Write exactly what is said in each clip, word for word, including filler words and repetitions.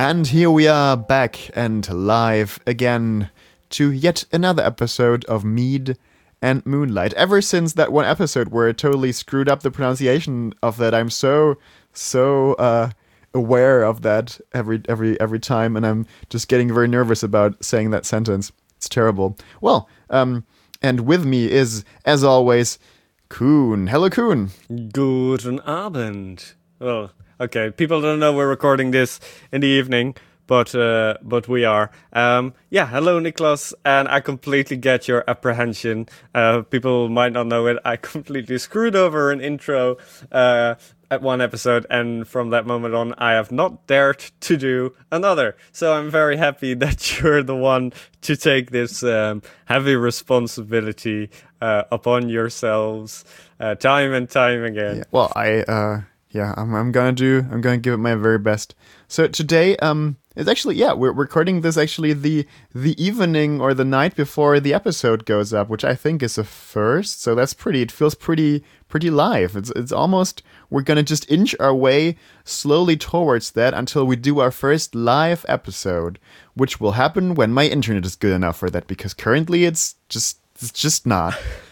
And here we are back and live again to yet another episode of Mead and Moonlight. Ever since that one episode where I totally screwed up the pronunciation of that, I'm so, so uh, aware of that every every every time, and I'm just getting very nervous about saying that sentence. It's terrible. Well, um, and with me is, as always, Kuhn. Hello, Kuhn. Guten Abend. Well, okay, people don't know we're recording this in the evening, but uh, but we are. Um, yeah, hello, Niklas, and I completely get your apprehension. Uh, people might not know it. I completely screwed over an intro uh, at one episode, and from that moment on, I have not dared to do another. So I'm very happy that you're the one to take this um, heavy responsibility uh, upon yourselves uh, time and time again. Yeah, well, I... Uh... Yeah, I'm, I'm gonna do, I'm gonna give it my very best. So today, um, it's actually, yeah, we're recording this actually the the evening or the night before the episode goes up, which I think is a first, so that's pretty, it feels pretty, pretty live. It's, it's almost, we're gonna just inch our way slowly towards that until we do our first live episode, which will happen when my internet is good enough for that, because currently it's just, it's just not.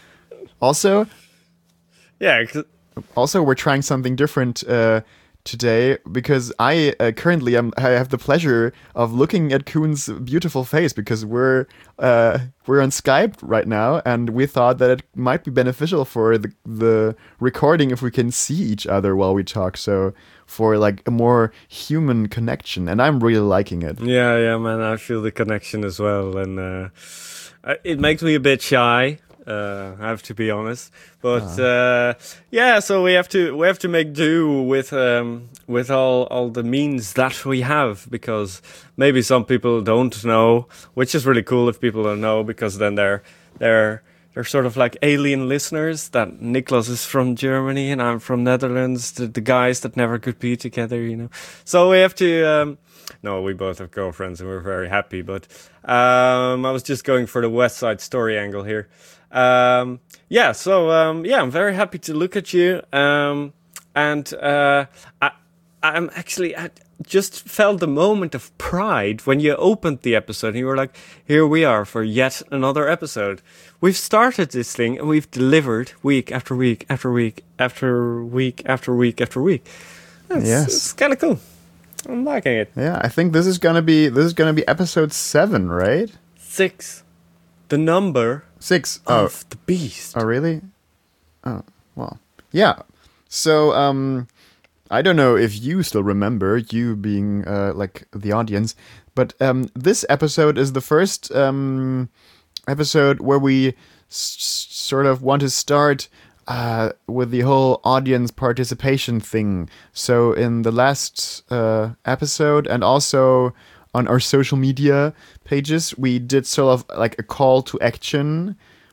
Also... Yeah, 'cause- Also, we're trying something different uh, today because I uh, currently am, I have the pleasure of looking at Kuhn's beautiful face because we're uh, we're on Skype right now, and we thought that it might be beneficial for the the recording if we can see each other while we talk. So for like a more human connection, and I'm really liking it. Yeah, yeah, man, I feel the connection as well, and uh, it makes me a bit shy. Uh, I have to be honest, but uh, yeah. So we have to we have to make do with um, with all, all the means that we have, because maybe some people don't know, which is really cool if people don't know, because then they're they're they're sort of like alien listeners. That Niklas is from Germany and I'm from Netherlands. The, the guys that never could be together, you know. So we have to. Um, no, we both have girlfriends and we're very happy. But um, I was just going for the West Side Story angle here. Um, yeah, so, um, yeah, I'm very happy to look at you. Um, and, uh, I, I'm actually, I just felt the moment of pride when you opened the episode and you were like, here we are for yet another episode. We've started this thing and we've delivered week after week after week after week after week after week. It's, Yes. It's kind of cool. I'm liking it. Yeah, I think this is gonna be this is gonna be episode seven, right? Six. The number Six. of Oh, the beast. oh, really? Oh, well, yeah. So, um, I don't know if you still remember, you being uh, like the audience, but um, this episode is the first um episode where we s- sort of want to start uh, with the whole audience participation thing. So in the last uh, episode and also on our social media pages, we did sort of like a call to action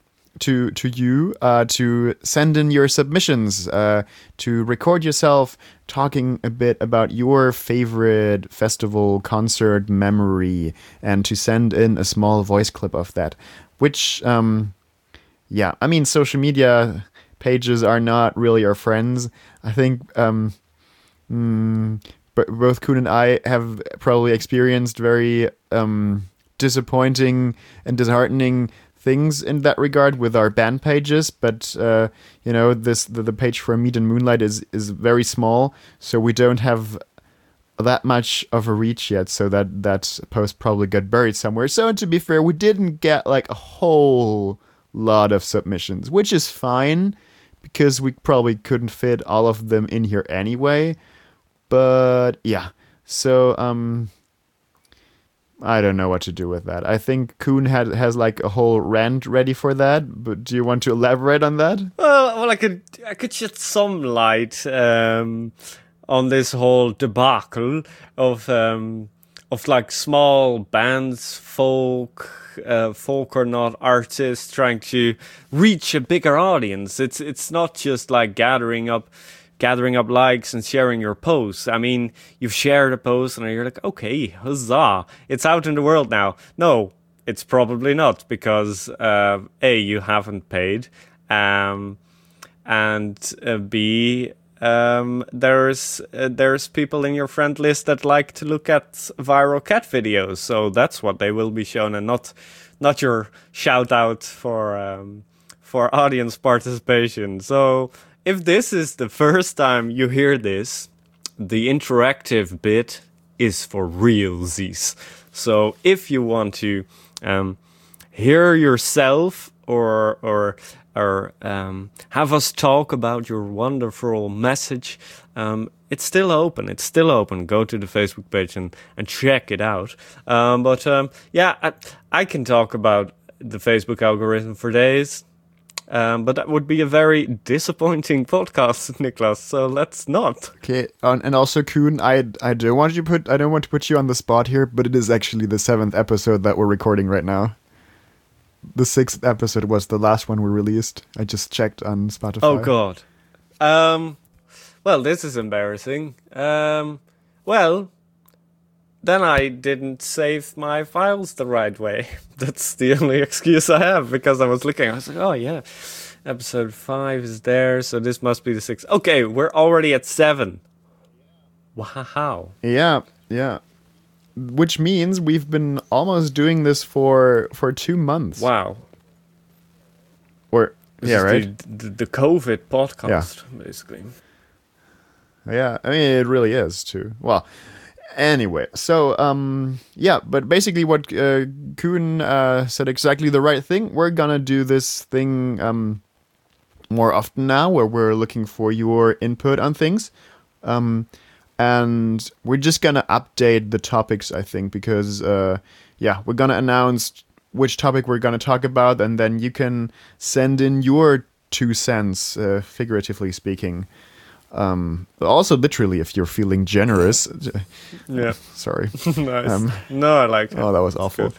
to to you uh, to send in your submissions, uh, to record yourself talking a bit about your favorite festival concert memory, and to send in a small voice clip of that. Which, um, yeah, I mean, social media pages are not really our friends. I think um, mm, but both Kuhn and I have probably experienced very um, disappointing and disheartening things in that regard with our band pages, but uh, you know, this the, the page for Mead and Moonlight is is very small, so we don't have that much of a reach yet, so that that post probably got buried somewhere. So to be fair, we didn't get like a whole lot of submissions, which is fine because we probably couldn't fit all of them in here anyway. But yeah, so um I don't know what to do with that. I think Kuhn had has like a whole rant ready for that, but do you want to elaborate on that? Well, well, I could, I could shed some light um, on this whole debacle of, um, of like small bands, folk, uh, folk or not artists trying to reach a bigger audience. It's, it's not just like gathering up. gathering up likes and sharing your posts. I mean, you've shared a post and you're like, okay, huzzah, it's out in the world now. No, it's probably not, because uh, A, you haven't paid, um, and uh, B, um, there's uh, there's people in your friend list that like to look at viral cat videos, so that's what they will be shown, and not not your shout out for um, for audience participation. So if this is the first time you hear this, the interactive bit is for realsies. So if you want to um, hear yourself or or or um, have us talk about your wonderful message, um, it's still open. It's still open. Go to the Facebook page and, and check it out. Um, but um, yeah, I, I can talk about the Facebook algorithm for days. Um, but that would be a very disappointing podcast, Niklas. So let's not. Okay, um, and also Koen, I I don't want you put I don't want to put you on the spot here, but it is actually the seventh episode that we're recording right now. The sixth episode was the last one we released. I just checked on Spotify. Oh God. Um. Well, this is embarrassing. Um. Well, then I didn't save my files the right way. That's the only excuse I have, because I was looking. I was like, oh yeah, episode five is there, so this must be the sixth. Okay, we're already at seven. Wow. Yeah, yeah. Which means we've been almost doing this for for two months. Wow. Or This yeah, is right. The, the, the COVID podcast, basically. Yeah, I mean it really is too. Well, anyway, so um, yeah, but basically what uh, Koen uh, said exactly the right thing. We're gonna do this thing um more often now, where we're looking for your input on things. Um. And we're just gonna update the topics, I think, because uh, yeah, we're gonna announce which topic we're gonna talk about, and then you can send in your two cents, uh, figuratively speaking. Um, but also literally, if you're feeling generous. Yeah. Sorry. Nice. Um, no, I like it. Oh, that was awful.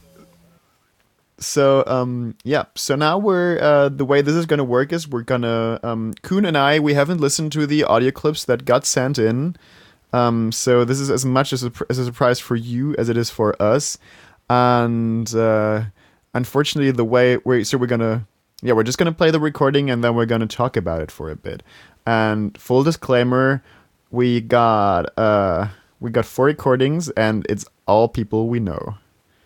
So um, yeah, so now we're uh, the way this is gonna work is we're gonna um, Koen and I we haven't listened to the audio clips that got sent in, um, so this is as much as a, as a surprise for you as it is for us, and uh, unfortunately the way we so we're gonna yeah we're just gonna play the recording and then we're gonna talk about it for a bit. And full disclaimer, we got uh, we got four recordings and it's all people we know.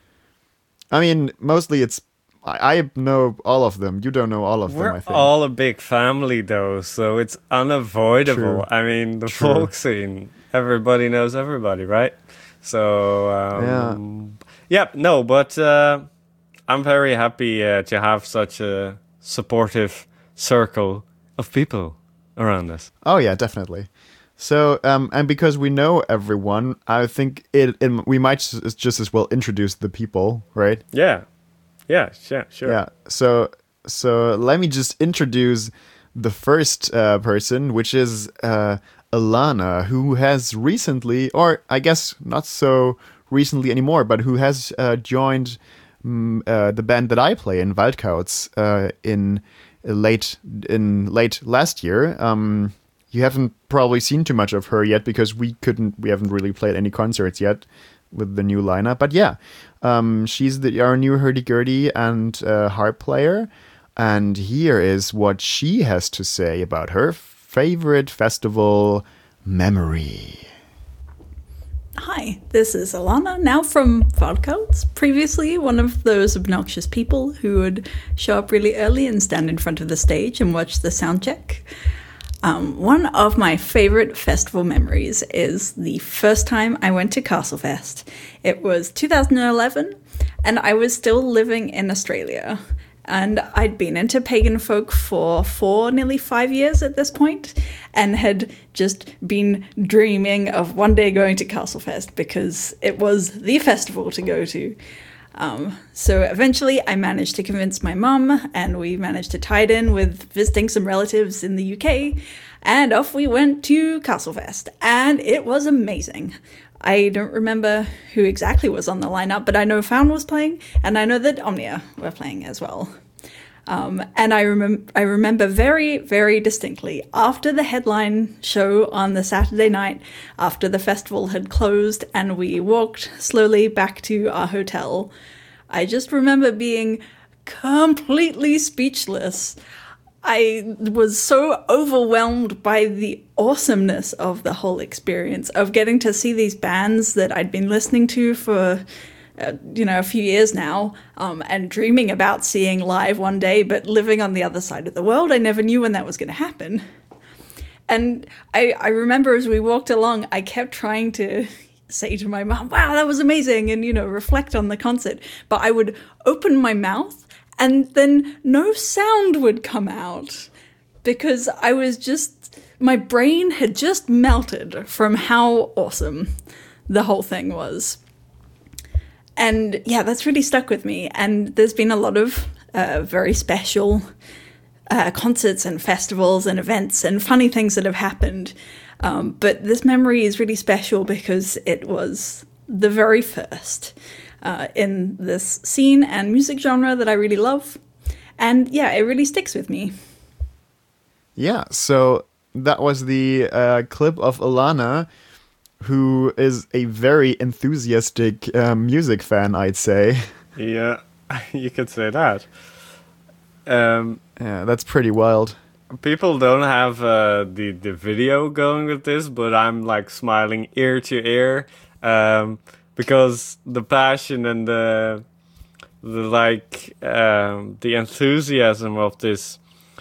I mean, mostly it's... I, I know all of them. You don't know all of We're them, I think. all a big family, though, so it's unavoidable. True. I mean, the True. folk scene, everybody knows everybody, right? So, um, yeah. yeah, no, but uh, I'm very happy uh, to have such a supportive circle of people around us. Oh, yeah, definitely. So, um, and because we know everyone, I think it, it we might just, just as well introduce the people, right? Yeah, yeah, yeah, sure. Yeah. So, so let me just introduce the first uh, person, which is uh, Alana, who has recently, or I guess not so recently anymore, but who has uh, joined um, uh, the band that I play in, Waldkauts, uh, in late in late last year. Um, You haven't probably seen too much of her yet because we couldn't, we haven't really played any concerts yet with the new lineup. But yeah, um, she's the, our new hurdy-gurdy and uh, harp player. And here is what she has to say about her favorite festival memory. Hi, this is Alana, now from Waldkauts. Previously, one of those obnoxious people who would show up really early and stand in front of the stage and watch the sound check. Um, one of my favorite festival memories is the first time I went to Castlefest. It was two thousand eleven, and I was still living in Australia. And I'd been into pagan folk for four, nearly five years at this point, and had just been dreaming of one day going to Castlefest because it was the festival to go to. Um, so eventually I managed to convince my mum, and we managed to tie it in with visiting some relatives in the U K, and off we went to Castlefest, and it was amazing. I don't remember who exactly was on the lineup, but I know Faun was playing, and I know that Omnia were playing as well. Um, and I, remem- I remember very, very distinctly, after the headline show on the Saturday night, after the festival had closed and we walked slowly back to our hotel, I just remember being completely speechless. I was so overwhelmed by the awesomeness of the whole experience of getting to see these bands that I'd been listening to for, uh, you know, a few years now, um, and dreaming about seeing live one day, but living on the other side of the world. I never knew when that was going to happen. And I, I remember as we walked along, I kept trying to say to my mom, wow, that was amazing, and, you know, reflect on the concert. But I would open my mouth and then no sound would come out because I was just, my brain had just melted from how awesome the whole thing was. And yeah, that's really stuck with me. And there's been a lot of uh, very special uh, concerts and festivals and events and funny things that have happened. Um, but this memory is really special because it was the very first uh, in this scene and music genre that I really love. And yeah, it really sticks with me. Yeah, so that was the uh, clip of Alana, who is a very enthusiastic uh, music fan, I'd say. Yeah, you could say that. Um, yeah, that's pretty wild. People don't have uh, the, the video going with this, but I'm like smiling ear to ear. Um, because the passion and the the like um, the enthusiasm of this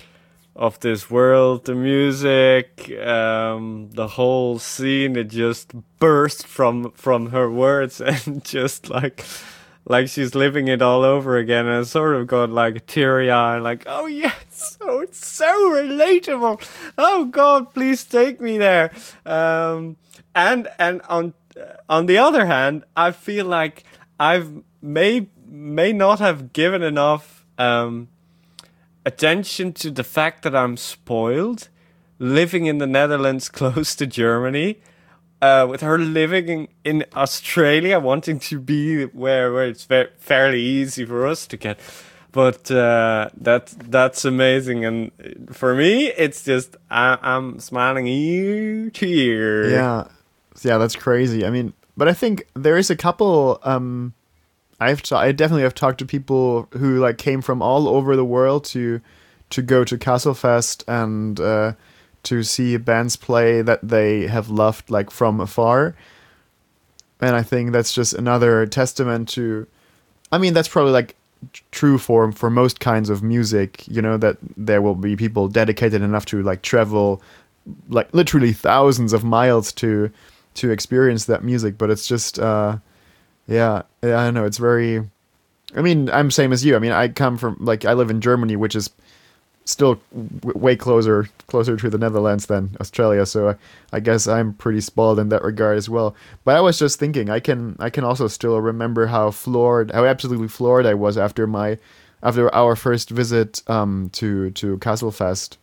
of this world, the music, um, the whole scene, it just burst from from her words and just like like she's living it all over again. And I sort of got like a teary eye, like, oh yes, oh it's so relatable. Oh God, please take me there. Um, and and on. On the other hand, I feel like I've may may not have given enough um, attention to the fact that I'm spoiled, living in the Netherlands close to Germany, uh, with her living in, in Australia, wanting to be where where it's ve- fairly easy for us to get. But uh, that that's amazing, and for me, it's just I, I'm smiling ear to ear. Yeah. Yeah, that's crazy. I mean, but I think there is a couple. Um, I've t- I definitely have talked to people who like came from all over the world to to go to Castlefest and uh, to see bands play that they have loved like from afar. And I think that's just another testament to. I mean, that's probably like true for for most kinds of music. You know, that there will be people dedicated enough to like travel, like literally thousands of miles to. to experience that music, but it's just uh yeah I don't know, it's very, I mean, I'm same as you. I mean, I come from like I live in Germany, which is still w- way closer closer to the Netherlands than Australia, so I, I guess I'm pretty spoiled in that regard as well. But I was just thinking, I can I can also still remember how floored how absolutely floored I was after my after our first visit um to to Castlefest.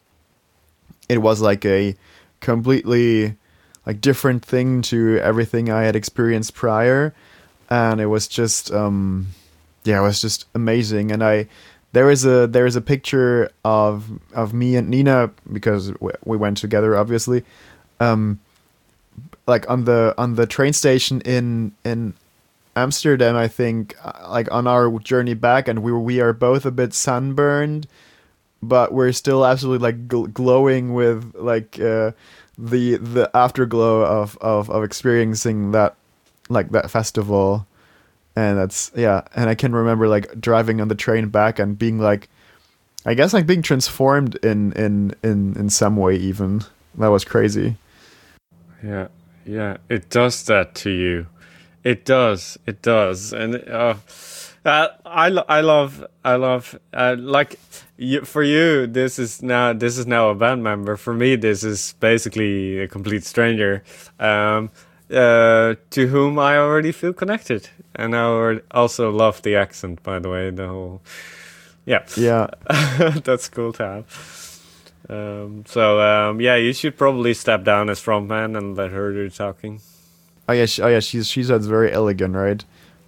It was like a completely like different thing to everything I had experienced prior, and it was just um yeah it was just amazing. And I there is a there is a picture of of me and Nina, because we went together obviously, um like on the on the train station in in Amsterdam, I think, like on our journey back, and we were, we are both a bit sunburned, but we're still absolutely like gl- glowing with like uh the the afterglow of, of of experiencing that like that festival. And that's yeah and I can remember like driving on the train back and being like, I guess like being transformed in in in in some way. Even that was crazy. Yeah, yeah, it does that to you. It does, it does. And uh, uh, I, lo- I love, I love, uh, like, you, for you, this is now, this is now a band member. For me, this is basically a complete stranger, um, uh, to whom I already feel connected. And I already also love the accent, by the way, the whole, yeah. Yeah. That's cool to have. Um, so, um, yeah, you should probably step down as frontman and let her do talking. Oh yeah, she, oh yeah, she's she sounds very elegant, right?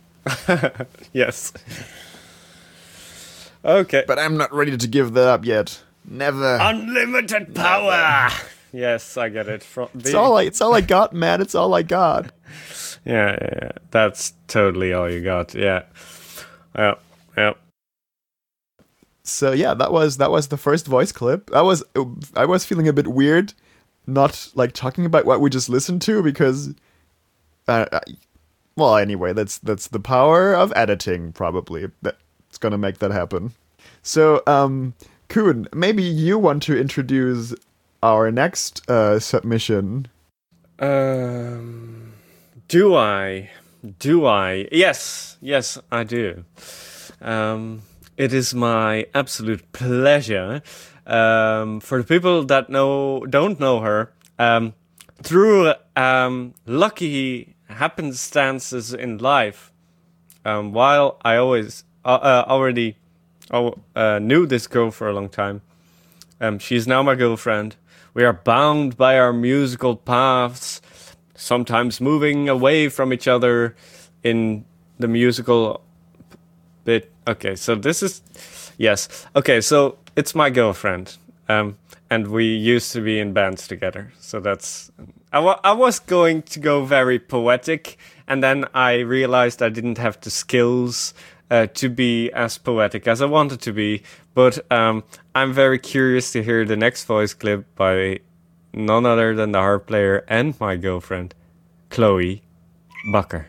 Yes. Okay. But I'm not ready to give that up yet. Never. Unlimited power. Yes, I get it. From it's all I, it's all I got, man. It's all I got. Yeah, yeah, yeah. That's totally all you got. Yeah. Yeah. Yeah. so yeah, that was that was the first voice clip. That was I was feeling a bit weird, not like talking about what we just listened to because, uh, well, anyway, that's that's the power of editing. Probably that's gonna make that happen. So, um, Koen, maybe you want to introduce our next uh, submission. Um, do I? Do I? Yes, yes, I do. Um, it is my absolute pleasure. Um, for the people that know don't know her, um, through um, lucky happenstances in life, um, while I always uh, uh, already uh, knew this girl for a long time, um, she's now my girlfriend. We are bound by our musical paths, sometimes moving away from each other in the musical bit. Okay, so this is... Yes. Okay, so it's my girlfriend. Um, and we used to be in bands together. So that's... I, wa- I was going to go very poetic, and then I realized I didn't have the skills uh, to be as poetic as I wanted to be. But um, I'm very curious to hear the next voice clip by none other than the harp player and my girlfriend, Chloe Bakker.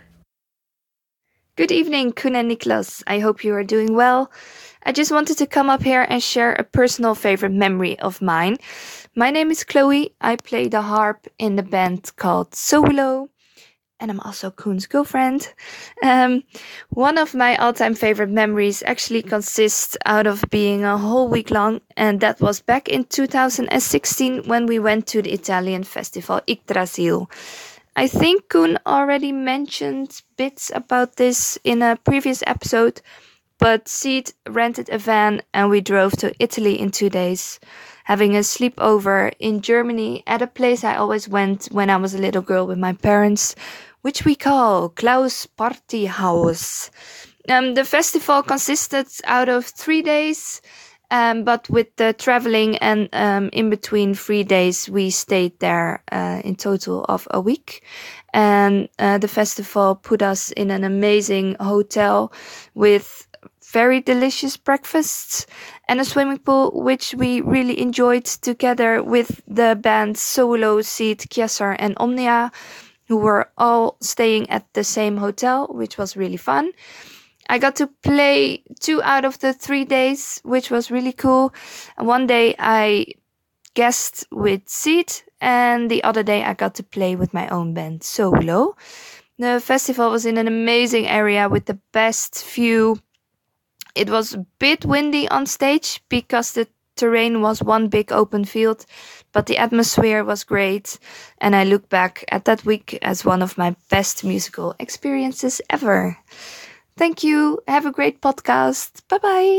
Good evening, Koen and Niklas. I hope you are doing well. I just wanted to come up here and share a personal favorite memory of mine. My name is Chloe. I play the harp in the band called Solo. And I'm also Koen's girlfriend. Um, one of my all-time favorite memories actually consists out of being a whole week long. And that was back in two thousand sixteen when we went to the Italian festival Yggdrasil. I think Koen already mentioned bits about this in a previous episode. But Seed rented a van and we drove to Italy in two days. Having a sleepover in Germany at a place I always went when I was a little girl with my parents, which we call Klaus Party House. Um, the festival consisted out of three days, um, but with the traveling and um, in between three days, we stayed there uh, in total of a week. And uh, the festival put us in an amazing hotel with very delicious breakfasts and a swimming pool, which we really enjoyed together with the bands Solo, Seed, Kiesar and Omnia, who were all staying at the same hotel, which was really fun. I got to play two out of the three days, which was really cool. One day I guested with Seed, and the other day I got to play with my own band, Solo. The festival was in an amazing area with the best view. It was a bit windy on stage because the terrain was one big open field, but the atmosphere was great, and I look back at that week as one of my best musical experiences ever. Thank you. Have a great podcast. Bye-bye.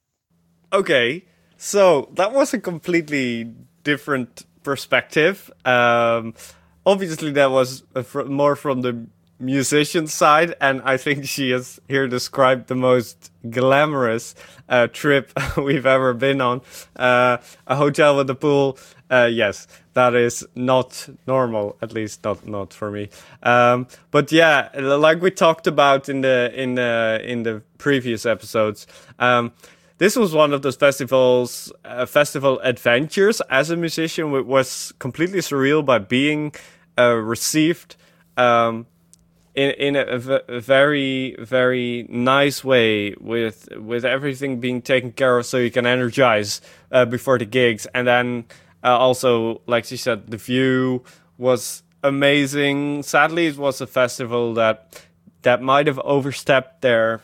Okay, so that was a completely different perspective. Um, obviously, that was a fr- more from the musician side, and I think she has here described the most glamorous uh, trip we've ever been on. Uh, a hotel with a pool. Uh, yes, that is not normal, at least not not for me. Um, but yeah, like we talked about in the in the in the previous episodes, um, this was one of those festivals, uh, festival adventures as a musician. It was completely surreal by being uh, received. Um, In in a, a very very nice way, with with everything being taken care of, so you can energize uh, before the gigs, and then uh, also, like she said, the view was amazing. Sadly, it was a festival that that might have overstepped their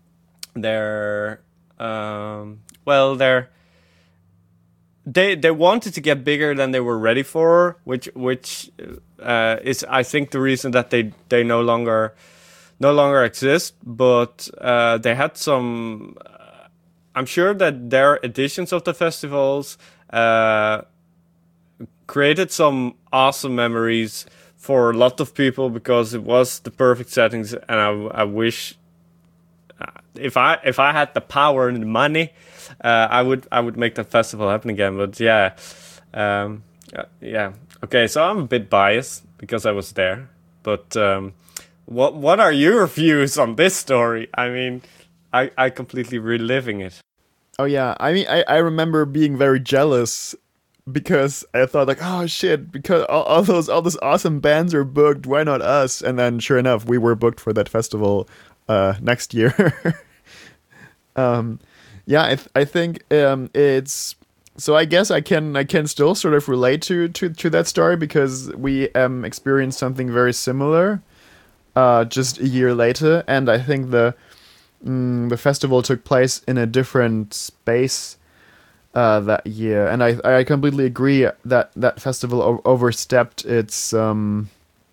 their um, well their. They they wanted to get bigger than they were ready for, which which uh, is I think the reason that they, they no longer no longer exist. But uh, they had some. Uh, I'm sure that their editions of the festivals uh, created some awesome memories for a lot of people because it was the perfect settings, and I I wish uh, if I if I had the power and the money. Uh, I would I would make that festival happen again, but yeah, um, uh, yeah. Okay, so I'm a bit biased because I was there, but um, what what are your views on this story? I mean, I I completely reliving it. Oh yeah, I mean, I, I remember being very jealous because I thought like, oh shit, because all, all those all those awesome bands are booked. Why not us? And then sure enough, we were booked for that festival uh, next year. um, yeah, I th- I think um, it's so. I guess I can I can still sort of relate to to, to that story because we um, experienced something very similar uh, just a year later, and I think the Mm, the festival took place in a different space uh, that year, and I I completely agree that that festival o- overstepped its um,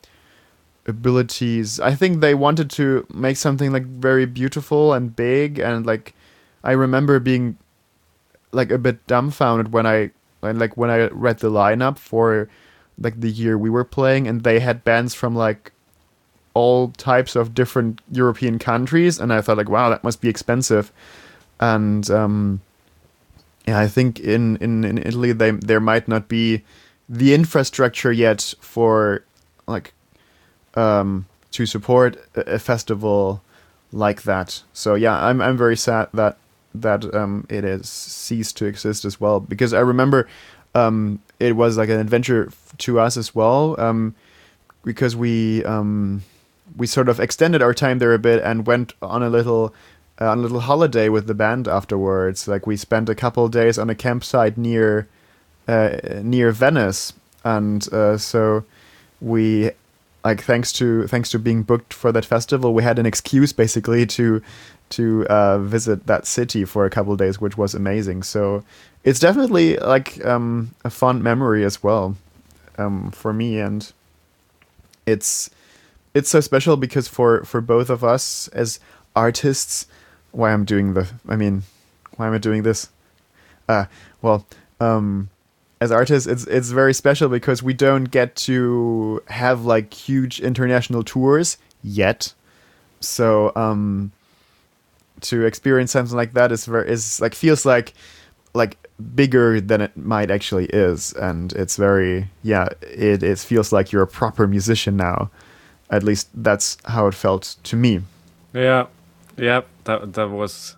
abilities. I think they wanted to make something like very beautiful and big, and like I remember being like a bit dumbfounded when I when, like when I read the lineup for like the year we were playing, and they had bands from like all types of different European countries, and I thought like, wow, that must be expensive. And um, yeah, I think in, in, in Italy they there might not be the infrastructure yet for like um, to support a, a festival like that. So yeah, I'm I'm very sad that that um, it has ceased to exist as well, because I remember um, it was like an adventure f- to us as well, um, because we um, we sort of extended our time there a bit and went on a little uh, on a little holiday with the band afterwards. Like we spent a couple of days on a campsite near uh, near Venice, and uh, so we like thanks to thanks to being booked for that festival, we had an excuse basically to to uh, visit that city for a couple of days, which was amazing. So it's definitely like um, a fond memory as well um, for me, and it's it's so special because for, for both of us as artists, why I'm doing the, I mean, why am I doing this? Uh, well, um, as artists, it's it's very special because we don't get to have like huge international tours yet. So um, to experience something like that is very is like feels like like bigger than it might actually is, and it's very yeah it it feels like you're a proper musician now. At least that's how it felt to me. Yeah, yeah, that that was.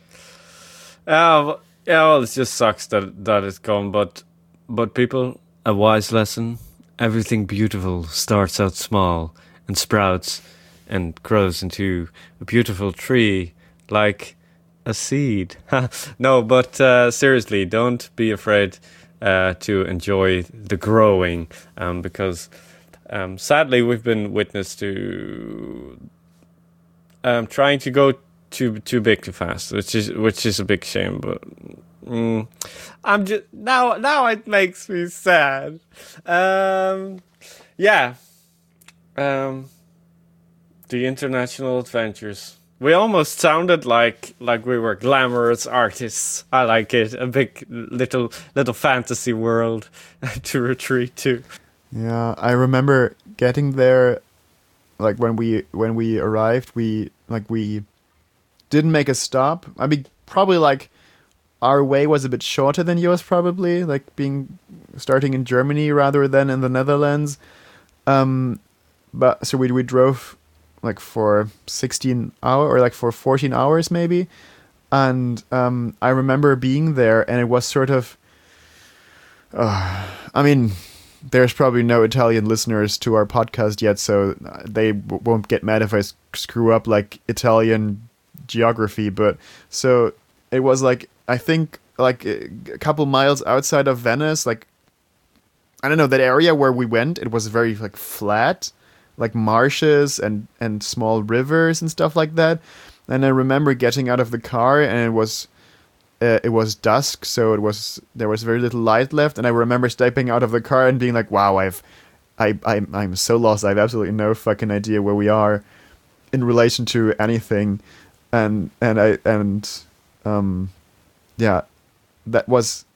Uh, yeah, well, it just sucks that that it's gone. But but people, a wise lesson: everything beautiful starts out small and sprouts and grows into a beautiful tree, like a seed. No, but uh, seriously, don't be afraid uh, to enjoy the growing, um, because. Um, sadly, we've been witness to um, trying to go too too big too fast, which is which is a big shame. But mm, I'm just now now it makes me sad. Um, yeah, um, the international adventures. We almost sounded like like we were glamorous artists. I like it. A big little little fantasy world to retreat to. Yeah, I remember getting there, like when we when we arrived, we like we didn't make a stop. I mean, probably like our way was a bit shorter than yours, probably like being starting in Germany rather than in the Netherlands. Um, but so we we drove like for sixteen hours or like for fourteen hours maybe, and um, I remember being there, and it was sort of. Uh, I mean. There's probably no Italian listeners to our podcast yet, so they w- won't get mad if I s- screw up like Italian geography. But so it was like, I think like a couple miles outside of Venice, like, I don't know, that area where we went, it was very like flat, like marshes and, and small rivers and stuff like that. And I remember getting out of the car, and it was Uh, it was dusk, so it was there was very little light left, and I remember stepping out of the car and being like, "Wow, I've, I, I'm, I'm so lost. I have absolutely no fucking idea where we are in relation to anything," and and I and um, yeah, that was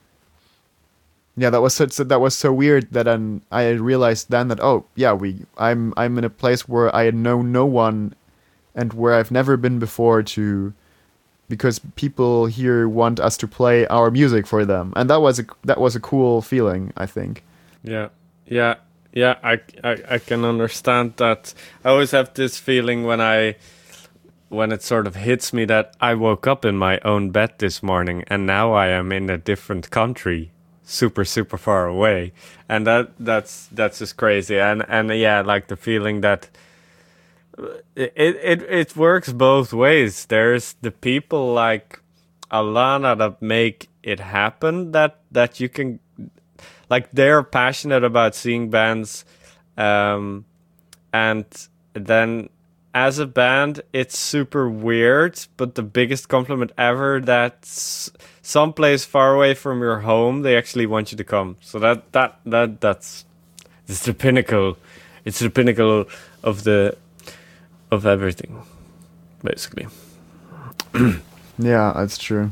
yeah that was such that was so weird that um, I realized then that oh yeah we I'm I'm in a place where I know no one, and where I've never been before to. Because people here want us to play our music for them, and that was a that was a cool feeling, I think. Yeah, yeah, yeah. I, I, I can understand that. I always have this feeling when I when it sort of hits me that I woke up in my own bed this morning and now I am in a different country, super super far away, and that that's that's just crazy. And and yeah, like the feeling that it it it works both ways. There's the people like Alana that make it happen, that that you can, like, they're passionate about seeing bands, um and then as a band it's super weird, but the biggest compliment ever that s- someplace far away from your home they actually want you to come. So that that that that's it's the pinnacle. It's the pinnacle of the of everything, basically. Yeah, that's true.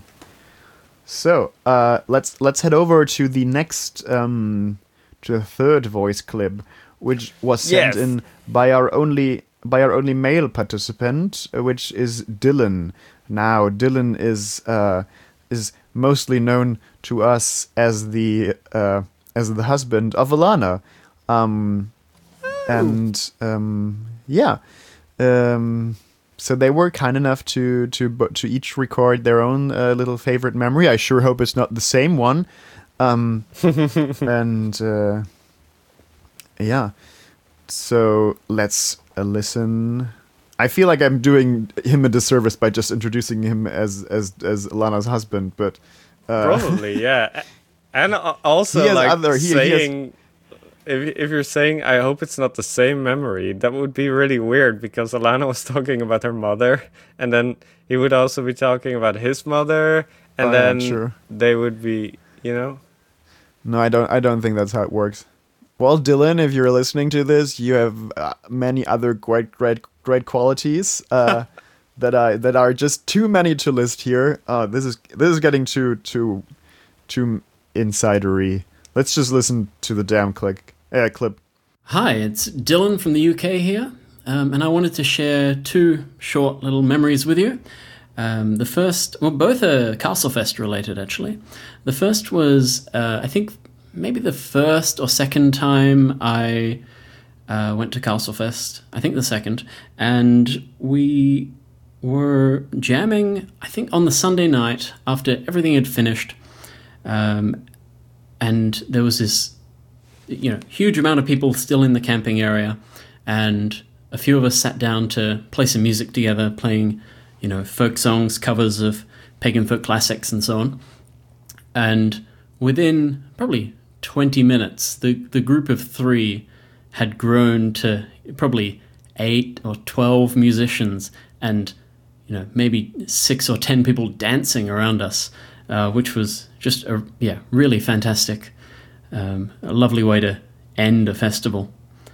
So uh, let's let's head over to the next um, to the third voice clip, which was sent Yes. in by our only by our only male participant, uh, which is Dylan. Now Dylan is uh, is mostly known to us as the uh, as the husband of Alana, um, and um, yeah. Um, So they were kind enough to to bo- to each record their own uh, little favorite memory. I sure hope it's not the same one. Um, and uh, yeah, so let's uh, listen. I feel like I'm doing him a disservice by just introducing him as as as Alana's husband, but uh, Probably, yeah. A- And a- also, He has like, other- he- he has- saying, if, if you're saying, I hope it's not the same memory, that would be really weird, because Alana was talking about her mother, and then he would also be talking about his mother, and Oh, yeah, then sure. they would be, you know? no, I don't. I don't think that's how it works. Well, Dylan, if you're listening to this, you have uh, many other great, great, great qualities uh, that I that are just too many to list here. Uh, this is this is getting too too too insidery. Let's just listen to the damn click, uh, clip. Hi, it's Dylan from the U K here, um, and I wanted to share two short little memories with you. Um, the first, well, both are Castlefest related, actually. The first was, uh, I think, maybe the first or second time I uh, went to Castlefest. I think the second. And we were jamming, I think, on the Sunday night after everything had finished. Um, and there was this, you know, huge amount of people still in the camping area, and a few of us sat down to play some music together, playing, you know, folk songs, covers of pagan folk classics and so on. And within probably twenty minutes, the, the group of three had grown to probably eight or twelve musicians, and, you know, maybe six or ten people dancing around us, uh, which was just a, yeah, really fantastic. Um, a lovely way to end a festival.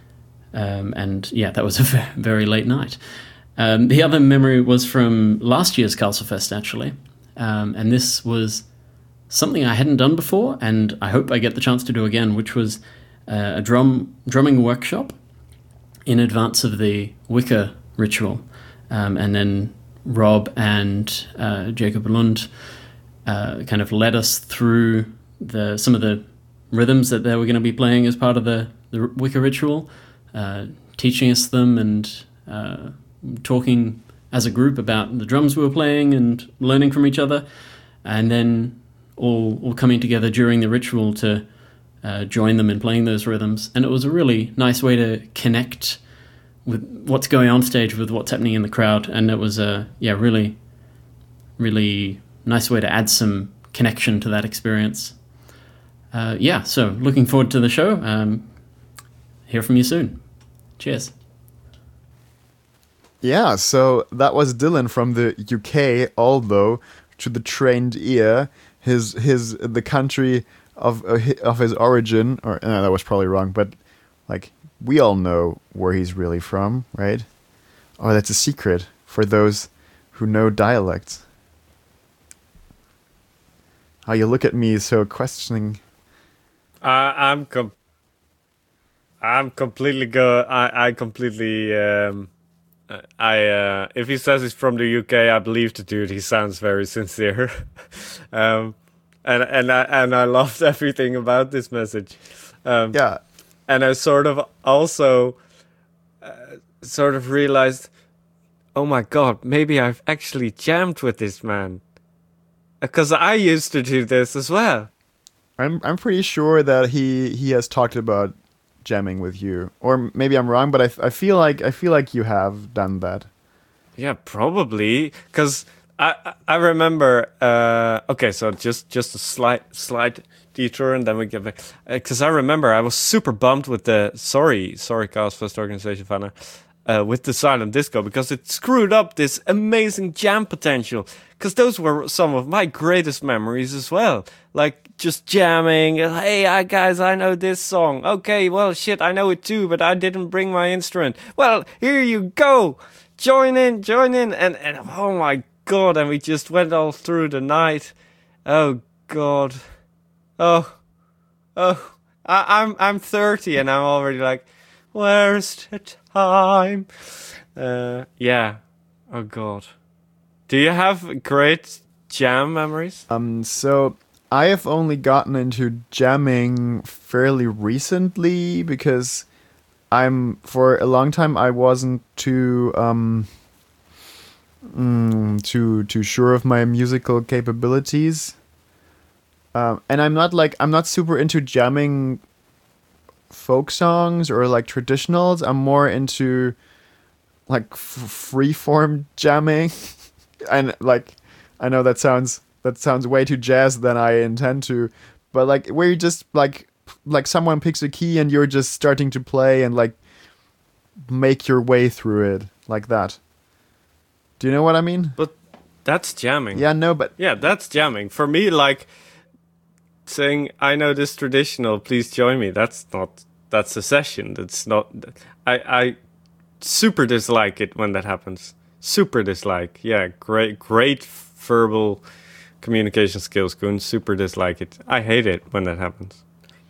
Um, and yeah, that was a ve- very late night. Um, the other memory was from last year's Castlefest, actually. Um, and this was something I hadn't done before, and I hope I get the chance to do again, which was uh, a drum drumming workshop in advance of the Wicca ritual. Um, and then Rob and uh, Jacob Lund uh, kind of led us through the some of the rhythms that they were going to be playing as part of the, the Wicca ritual, uh, teaching us them and uh, talking as a group about the drums we were playing and learning from each other, and then all, all coming together during the ritual to uh, join them in playing those rhythms. And it was a really nice way to connect with what's going on stage with what's happening in the crowd. And it was a yeah really, really nice way to add some connection to that experience. Uh, yeah, so looking forward to the show. Um, hear from you soon. Cheers. Yeah, so that was Dylan from the U K, although to the trained ear, his his the country of uh, hi- of his origin, or no, that was probably wrong, but like we all know where he's really from, right? Oh, that's a secret for those who know dialects. How you look at me so questioning. Uh, I'm com- I'm completely go. I I completely. Um, I uh, if he says he's from the U K, I believe the dude. He sounds very sincere, um, and and I and I loved everything about this message. Um, Yeah, and I sort of also uh, sort of realized, oh my god, maybe I've actually jammed with this man. Because I used to do this as well. I'm I'm pretty sure that he he has talked about jamming with you, or maybe I'm wrong, but I I feel like I feel like you have done that. Yeah, probably. Because I I remember. Uh, okay, so just just a slight slight detour, and then we get back. Because uh, I remember I was super bummed with the sorry sorry Cast First Organization Fana. Uh, with the silent disco, because it screwed up this amazing jam potential. Because those were some of my greatest memories as well. Like just jamming. Hey, I, guys, I know this song. Okay, well, shit, I know it too, but I didn't bring my instrument. Well, here you go. Join in, join in, and and oh my god! And we just went all through the night. Oh god. Oh, oh. I, I'm I'm thirty, and I'm already like, where's the time? Uh, yeah. Oh god. Do you have great jam memories? Um, so I have only gotten into jamming fairly recently because I'm for a long time I wasn't too um mm, too too sure of my musical capabilities. Um, and I'm not like I'm not super into jamming folk songs or like traditionals. I'm more into like f- freeform jamming. And like I know that sounds that sounds way too jazz than I intend to, but like where you just like like someone picks a key and you're just starting to play and like make your way through it like that. Do you know what I mean? But that's jamming. Yeah, no, but yeah, that's jamming. For me, like saying, I know this traditional, please join me. That's not, that's a session. That's not, I, I super dislike it when that happens. Super dislike. Yeah, great, great verbal communication skills, Koen. Super dislike it. I hate it when that happens.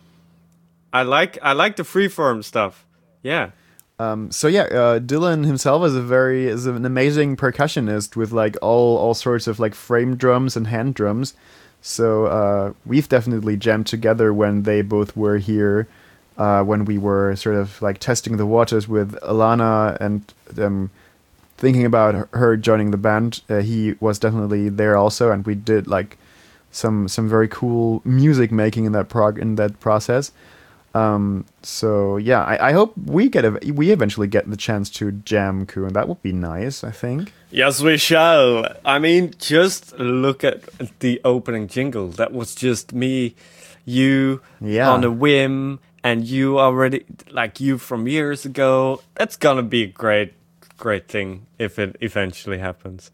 I like, I like the freeform stuff. Yeah. Um, so yeah, uh, Dylan himself is a very, is an amazing percussionist with like all, all sorts of like frame drums and hand drums. So uh, we've definitely jammed together when they both were here, uh, when we were sort of like testing the waters with Alana and um, thinking about her joining the band. Uh, he was definitely there also, and we did like some some very cool music making in that prog in that process. Um, so yeah, I, I hope we get a, we eventually get the chance to jam, Koen. That would be nice, I think. Yes, we shall. I mean, just look at the opening jingle. That was just me, you, yeah. on a whim, and you already, like you from years ago. That's gonna be a great, great thing if it eventually happens.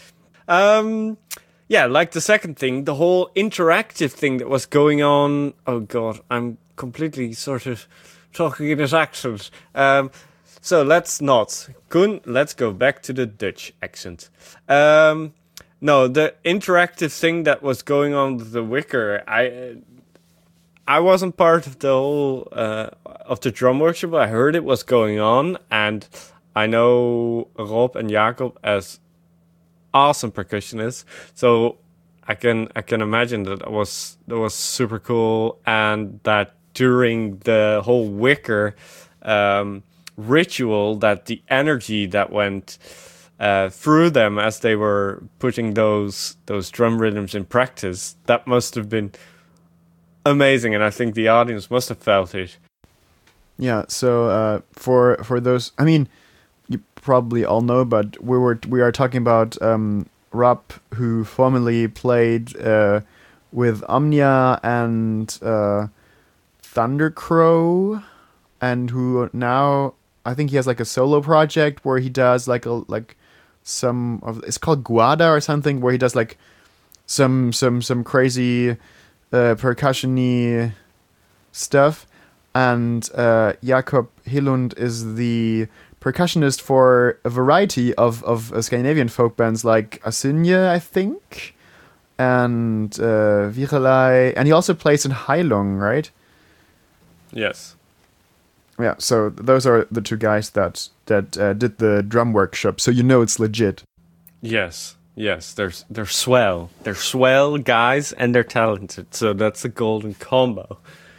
Um, yeah, like the second thing, the whole interactive thing that was going on. Oh God, I'm completely sort of talking in his accent. Um, so let's not. Koen, let's go back to the Dutch accent. Um, no, the interactive thing that was going on with the Wicker, I I wasn't part of the whole, uh, of the drum workshop. I heard it was going on, and I know Rob and Jacob as awesome percussionists, so I can I can imagine that it was that was super cool, and that during the whole Wicker um, ritual, that the energy that went uh, through them as they were putting those those drum rhythms in practice, that must have been amazing, and I think the audience must have felt it. Yeah. So uh, for for those, I mean, you probably all know, but we were we are talking about um, Rob, who formerly played uh, with Omnia and uh, Thundercrow, and who now I think he has like a solo project where he does like a like some of it's called Guada or something, where he does like some some some crazy uh, percussion-y stuff. And uh, Jakob Hillund is the percussionist for a variety of, of uh, Scandinavian folk bands like Asynje, I think, and uh, Virelai, and he also plays in Heilung, right? Yes. Yeah, so those are the two guys that that uh, did the drum workshop, so you know it's legit. Yes, yes, they're, they're swell. They're swell guys, and they're talented, so that's a golden combo.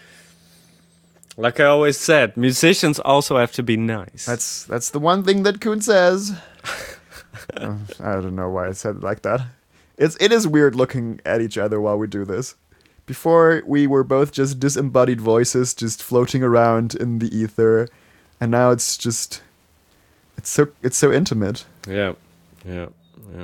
Like I always said, musicians also have to be nice. That's that's the one thing that Koen says. uh, I don't know why I said it like that. It's it is weird looking at each other while we do this. Before we were both just disembodied voices, just floating around in the ether, and now it's just it's so it's so intimate. Yeah, yeah, yeah.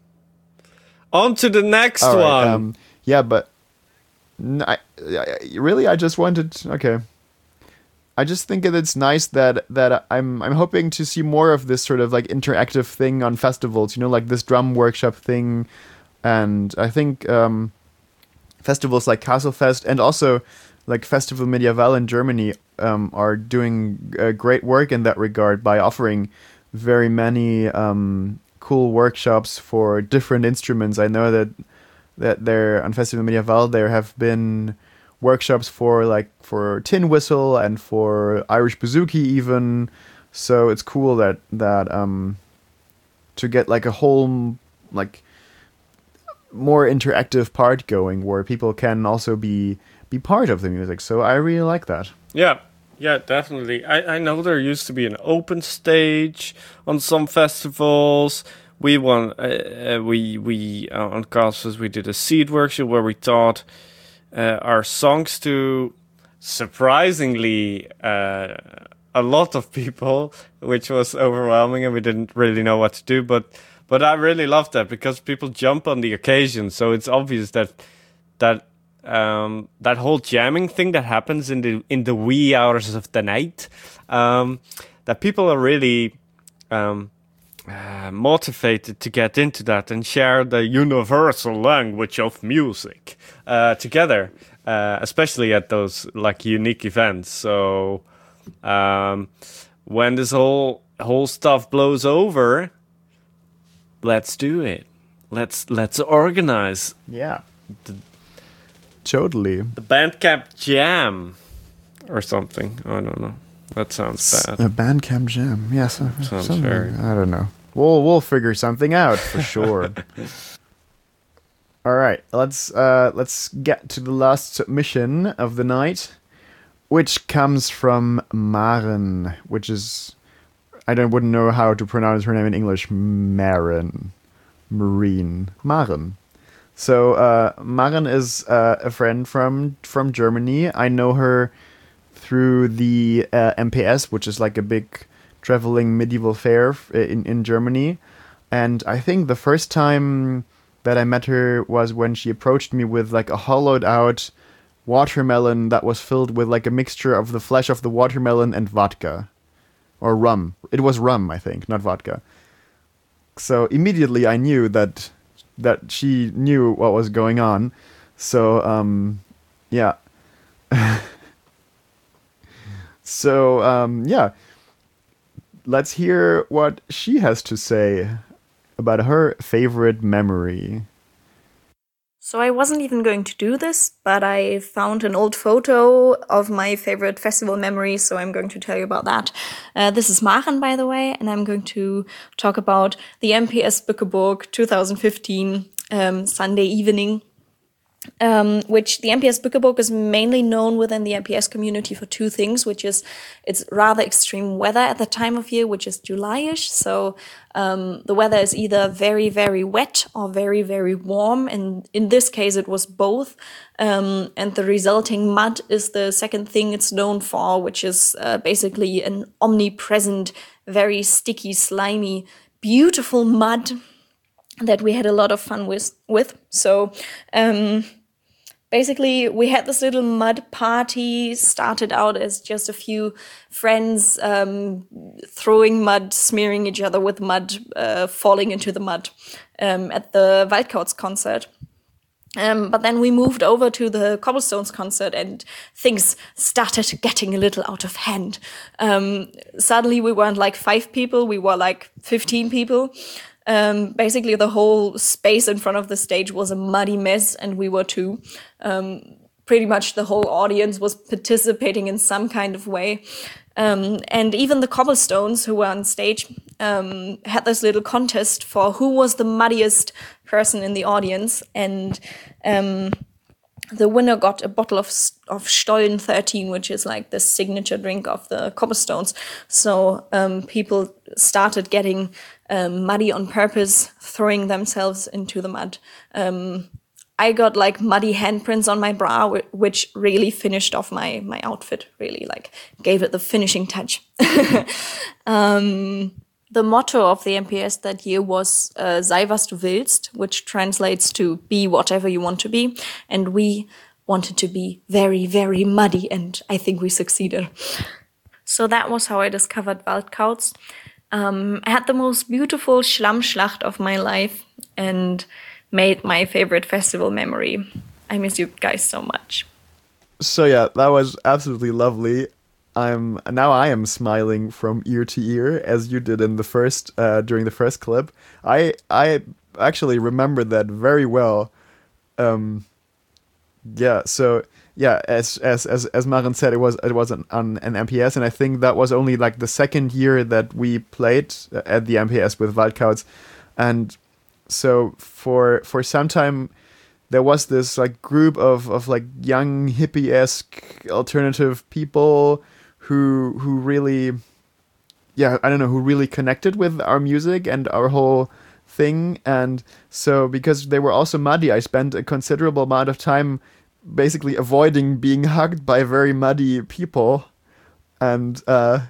On to the next All right, one. Um, yeah, but n- I, I- really, I just wanted. Okay, I just think that it's nice that that I'm I'm hoping to see more of this sort of like interactive thing on festivals. You know, like this drum workshop thing, and I think um, festivals like Castlefest and also like Festival Medieval in Germany um, are doing uh, great work in that regard by offering very many um, cool workshops for different instruments. I know that that there on Festival Medieval there have been workshops for like for tin whistle and for Irish bouzouki even. So it's cool that that um to get like a whole like more interactive part going where people can also be be part of the music. So I really like that. Yeah, yeah, definitely. I, I know there used to be an open stage on some festivals. We won. Uh, uh, we we uh, on Castlefest we did a seed workshop where we taught uh, our songs to surprisingly uh, a lot of people, which was overwhelming, and we didn't really know what to do. But but I really loved that because people jump on the occasion, so it's obvious that that. Um, that whole jamming thing that happens in the in the wee hours of the night, um, that people are really um, uh, motivated to get into that and share the universal language of music uh, together, uh, especially at those like unique events. So um, when this whole whole stuff blows over, let's do it. Let's let's organize. Yeah. Totally. The Bandcamp Jam or something. I don't know. That sounds bad. A Bandcamp Jam. Yes. Sounds something. very... I don't know. We'll we'll figure something out for sure. All right. Let's uh let's get to the last submission of the night, which comes from Maren, which is I don't wouldn't know how to pronounce her name in English. Maren. Marine. Maren. So uh, Maren is uh, a friend from from Germany. I know her through the uh, M P S, which is like a big traveling medieval fair in, in Germany. And I think the first time that I met her was when she approached me with like a hollowed out watermelon that was filled with like a mixture of the flesh of the watermelon and vodka. Or rum. It was rum, I think, not vodka. So immediately I knew that... that she knew what was going on. So, um, yeah. so, um, yeah. Let's hear what she has to say about her favorite memory. So I wasn't even going to do this, but I found an old photo of my favorite festival memory, so I'm going to tell you about that. Uh, this is Maren, by the way, and I'm going to talk about the M P S Bückeburg twenty fifteen um, Sunday evening, um, which the M P S Bückeburg is mainly known within the M P S community for two things, which is it's rather extreme weather at the time of year, which is July-ish. So um, the weather is either very, very wet or very, very warm. And in this case, it was both. Um, and the resulting mud is the second thing it's known for, which is uh, basically an omnipresent, very sticky, slimy, beautiful mud that we had a lot of fun with. with. So um, basically, we had this little mud party, started out as just a few friends um, throwing mud, smearing each other with mud, uh, falling into the mud um, at the Waldkauz concert. Um, but then we moved over to the Cobblestones concert and things started getting a little out of hand. Um, suddenly we weren't like five people, we were like fifteen people. Um, basically the whole space in front of the stage was a muddy mess and we were too. Um, pretty much the whole audience was participating in some kind of way. Um, and even the Cobblestones who were on stage um, had this little contest for who was the muddiest person in the audience. And um, the winner got a bottle of of Stollen thirteen, which is like the signature drink of the Cobblestones. So um, people started getting um, muddy on purpose, throwing themselves into the mud. Um, I got like muddy handprints on my bra, which really finished off my my outfit. Really, like gave it the finishing touch. um, The motto of the M P S that year was uh, "Sei was du willst," which translates to "be whatever you want to be," and we wanted to be very, very muddy, and I think we succeeded. So that was how I discovered Waldkauz. Um, I had the most beautiful Schlammschlacht of my life and made my favorite festival memory. I miss you guys so much. So yeah, that was absolutely lovely. I'm now I am smiling from ear to ear as you did in the first uh, during the first clip. I I actually remember that very well. Um, yeah, so yeah, as as as as Maren said, it was it was an, on an M P S, and I think that was only like the second year that we played at the M P S with Waldkauz, and so for for some time there was this like group of of like young hippie-esque alternative people who who really, yeah, I don't know, who really connected with our music and our whole thing. And so because they were also muddy, I spent a considerable amount of time basically avoiding being hugged by very muddy people. And uh,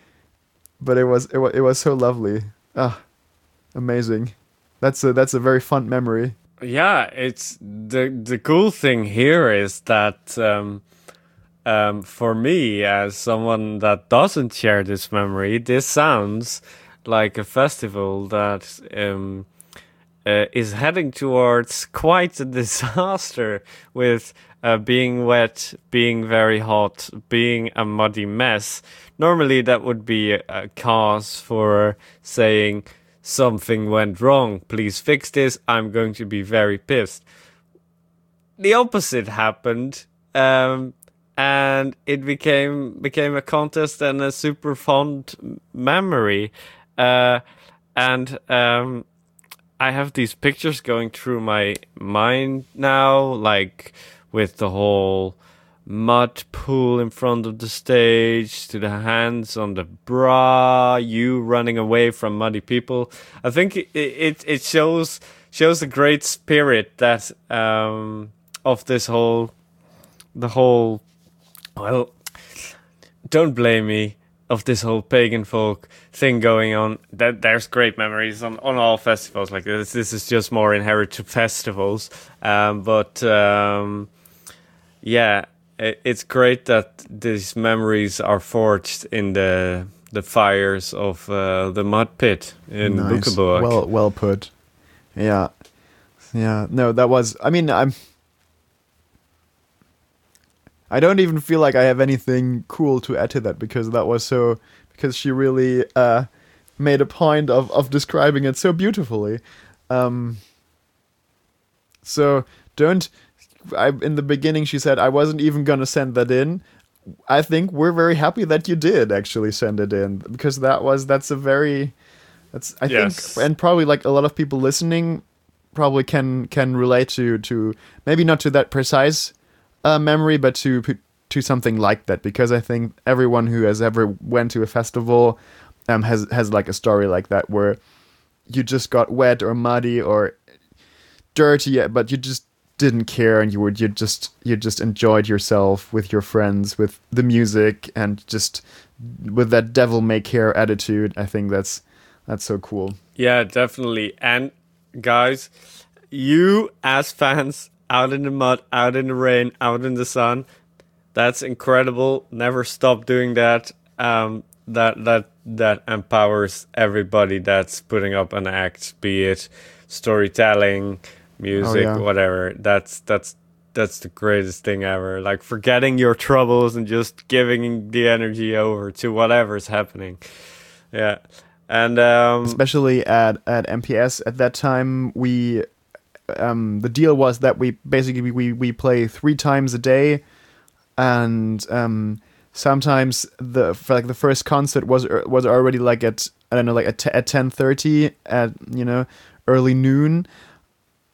but it was it was it was so lovely. Ah, amazing. That's a that's a very fun memory. Yeah, it's the the cool thing here is that um, um, for me, as someone that doesn't share this memory, this sounds like a festival that um, uh, is heading towards quite a disaster with uh, being wet, being very hot, being a muddy mess. Normally, that would be a, a cause for saying, something went wrong, please fix this, I'm going to be very pissed. The opposite happened, um, and it became became a contest and a super fond memory. Uh, and um, I have these pictures going through my mind now, like with the whole mud pool in front of the stage, to the hands on the bra, you running away from muddy people. I think it it, it shows shows the great spirit that um, of this whole the whole well, don't blame me, of this whole pagan folk thing going on. That there's great memories on, on all festivals like this. This is just more inherent to festivals, um, but um, yeah. It's great that these memories are forged in the the fires of uh, the mud pit in Nice. Bukenburg. Well, well put. Yeah, yeah. No, that was. I mean, I'm. I don't even feel like I have anything cool to add to that because that was so. Because she really uh, made a point of of describing it so beautifully. Um. So don't. I, in the beginning, she said I wasn't even gonna send that in. I think we're very happy that you did actually send it in because that was that's a very that's I Yes. think and probably like a lot of people listening probably can can relate to to maybe not to that precise uh, memory but to to something like that because I think everyone who has ever went to a festival um has has like a story like that where you just got wet or muddy or dirty but you just didn't care and you would you just you just enjoyed yourself with your friends with the music and just with that devil may care attitude. I think that's that's so cool. Yeah, definitely. And guys, you as fans out in the mud, out in the rain, out in the sun, that's incredible. Never stop doing that. Um, that that that empowers everybody that's putting up an act, be it storytelling, music, Oh, yeah. whatever. That's that's that's the greatest thing ever. Like forgetting your troubles and just giving the energy over to whatever's happening. Yeah, and um, Especially at at M P S at that time, we um the deal was that we basically we we play three times a day, and um sometimes the for like the first concert was was already like at I don't know like at at ten thirty at you know early noon.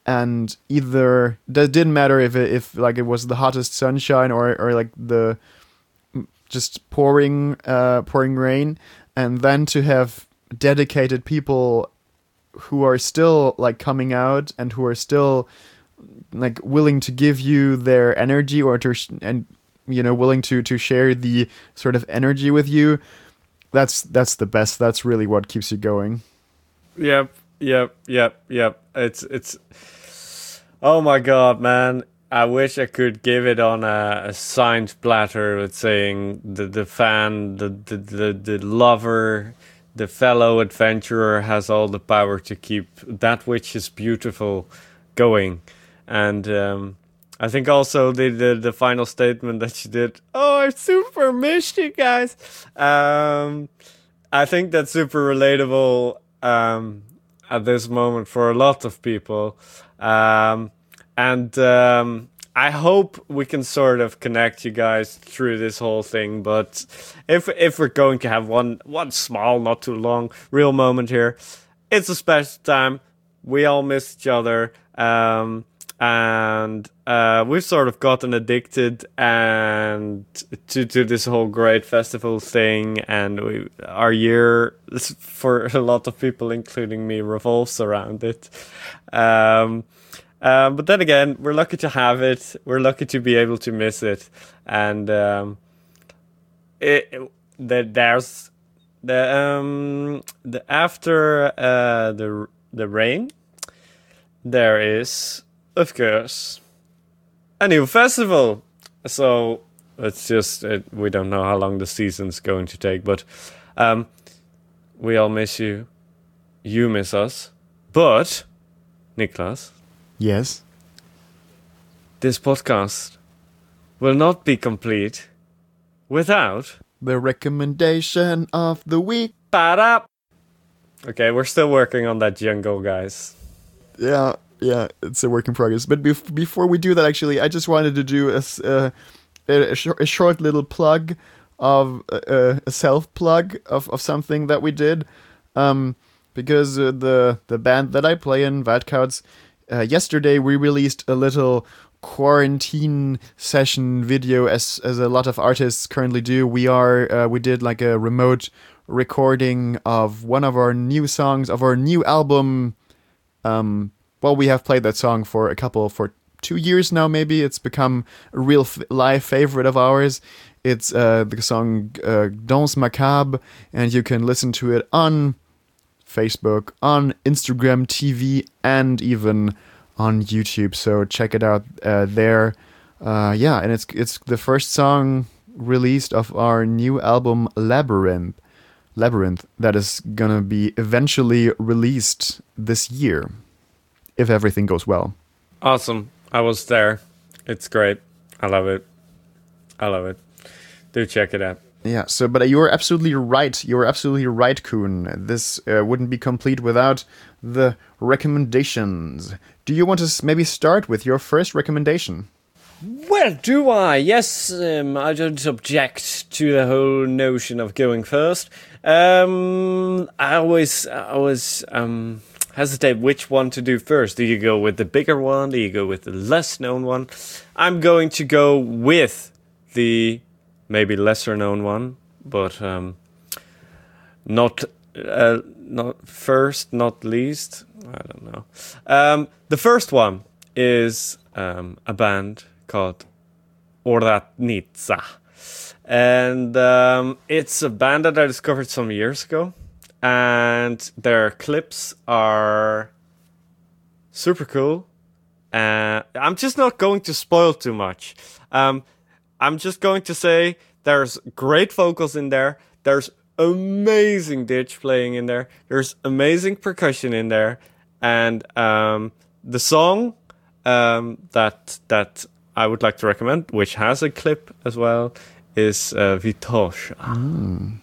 and either that didn't matter if it, if like it was the hottest sunshine or or like the just pouring uh, pouring rain, and then to have dedicated people who are still like coming out and who are still like willing to give you their energy or to sh- and you know willing to to share the sort of energy with you. That's that's the best. That's really what keeps you going. Yep, yep, yep, yep. It's it's. Oh my god, man! I wish I could give it on a, a signed platter with saying the the fan, the the the, the lover, the fellow adventurer has all the power to keep that which is beautiful going, and um, I think also the, the the final statement that she did. Oh, I super missed you guys. Um, I think that's super relatable um, at this moment for a lot of people, um, and um, I hope we can sort of connect you guys through this whole thing. But if if we're going to have one one small, not too long, real moment here, it's a special time. We all miss each other. Um, And uh, we've sort of gotten addicted and to to this whole great festival thing, and we, our year, for a lot of people, including me, revolves around it. Um, um, but then again, we're lucky to have it. We're lucky to be able to miss it, and um, it, it the, there's the um the after uh, the the rain, there is, of course, a new festival. So it's just, it, we don't know how long the season's going to take, but um, we all miss you. You miss us. But, Niklas. Yes? This podcast will not be complete without the recommendation of the week. Ba-da! Okay, we're still working on that jingle, guys. Yeah. Yeah, it's a work in progress. But bef- before we do that, actually, I just wanted to do a, uh, a, sh- a short little plug of uh, a self plug of, of something that we did. Um, because uh, the the band that I play in, Waldkauz, uh, yesterday we released a little quarantine session video, as as a lot of artists currently do. We are uh, we did like a remote recording of one of our new songs of our new album. Um, Well, we have played that song for a couple, for two years now, maybe. It's become a real f- live favorite of ours. It's uh, the song uh, Danse Macabre, and you can listen to it on Facebook, on Instagram T V, and even on YouTube. So check it out uh, there. Uh, yeah, and it's it's the first song released of our new album, Labyrinth. Labyrinth, that is gonna be eventually released this year, if everything goes well. Awesome. I was there. It's great. I love it. I love it. Do check it out. Yeah, so, but you were absolutely right. You were absolutely right, Koen. This uh, wouldn't be complete without the recommendations. Do you want to s- maybe start with your first recommendation? Well, do I? Yes, um, I don't object to the whole notion of going first. Um, I always, I always, um... hesitate which one to do first. Do you go with the bigger one? Do you go with the less known one? I'm going to go with the maybe lesser known one, but um, not uh, not first, not least. I don't know. Um, the first one is um, a band called Oratnica, and um, it's a band that I discovered some years ago. And their clips are super cool. Uh, I'm just not going to spoil too much. Um, I'm just going to say there's great vocals in there. There's amazing ditch playing in there. There's amazing percussion in there. And um, the song um, that that I would like to recommend, which has a clip as well, is uh, Vitosha. Mm.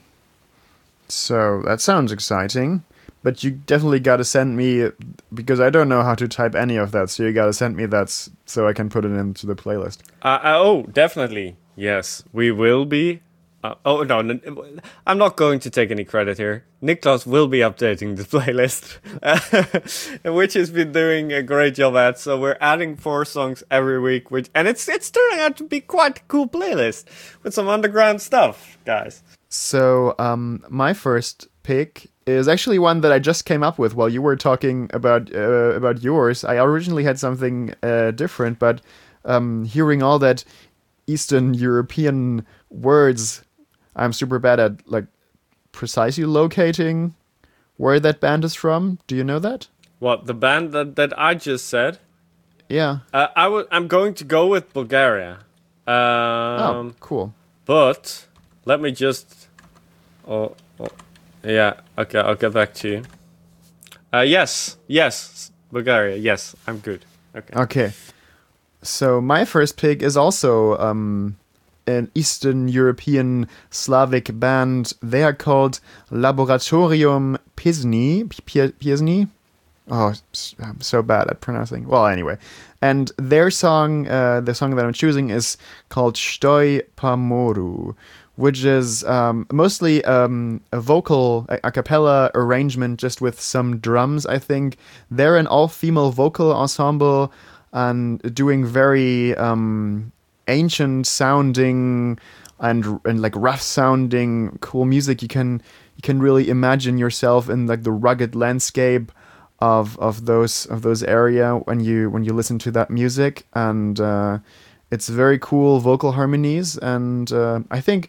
So that sounds exciting, but you definitely got to send me, because I don't know how to type any of that, so you got to send me that s- so I can put it into the playlist. Uh, uh, oh, definitely. Yes, we will be Uh, oh no, no, I'm not going to take any credit here. Niklas will be updating the playlist, which has been doing a great job at. So we're adding four songs every week, which and it's it's turning out to be quite a cool playlist with some underground stuff, guys. So um, my first pick is actually one that I just came up with while you were talking about uh, about yours. I originally had something uh, different, but um, hearing all that Eastern European words, I'm super bad at like precisely locating where that band is from. Do you know that? What, the band that, that I just said? Yeah. Uh, I w- I'm going to go with Bulgaria. Um, oh, cool. But let me just. Oh, oh, yeah. Okay, I'll get back to you. Uh, yes, yes, Bulgaria. Yes, I'm good. Okay. Okay. So my first pick is also um, an Eastern European Slavic band. They are called Laboratorium Piesny. Piesny? Oh, I'm so bad at pronouncing. Well, anyway. And their song, uh, the song that I'm choosing is called Stoi Pamoru, which is um, mostly um, a vocal, a, a cappella arrangement just with some drums, I think. They're an all-female vocal ensemble and doing very um, ancient sounding and and like rough sounding cool music. You can you can really imagine yourself in like the rugged landscape of of those of those area when you when you listen to that music, and uh, it's very cool vocal harmonies. And uh, I think